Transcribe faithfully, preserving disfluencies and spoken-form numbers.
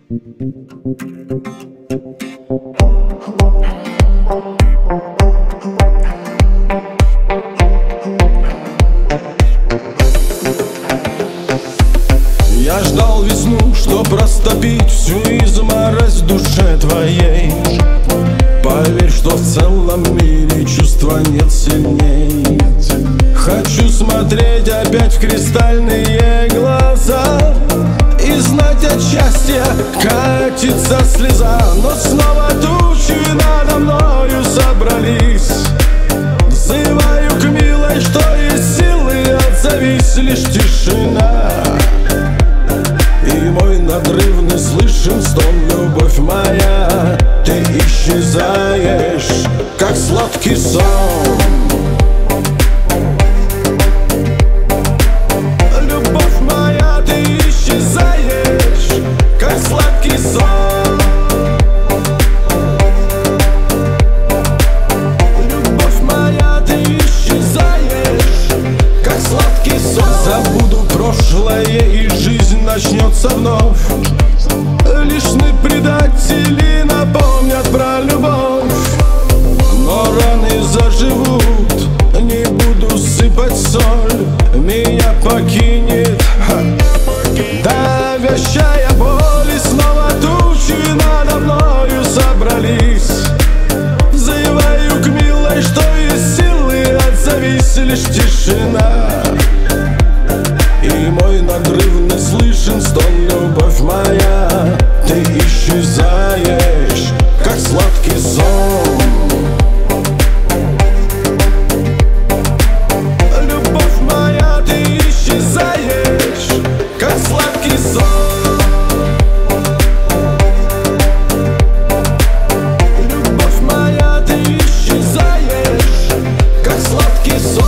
Я ждал весну, чтоб растопить всю изморозь в душе твоей. Поверь, что в целом мире чувства нет сильней. Хочу смотреть опять в кристальные глаза и знать от счастья катится слеза. Но снова тучи надо мною собрались. Взываю к милой, что есть силы, отзовись, лишь тишина. И мой надрывный слышен стон, любовь моя. Ты исчезаешь, как сладкий сон. Любовь моя, ты исчезаешь, как сладкий сон. Любовь моя, ты исчезаешь, как сладкий сон. Забуду прошлое, и жизнь начнется вновь. Лишь сны предатели напомнят про любовь. Но раны заживут, не буду сыпать соль. Меня покинет давящая боль. И снова тучи надо мною собрались. Взываю к милой, что из силы, отзовись, лишь тишина. И мой надрывный слышен стон, любовь моя. Ты исчезаешь, как сладкий сон. Любовь моя, ты исчезаешь, как сладкий сон. Любовь моя, ты исчезаешь, как сладкий сон.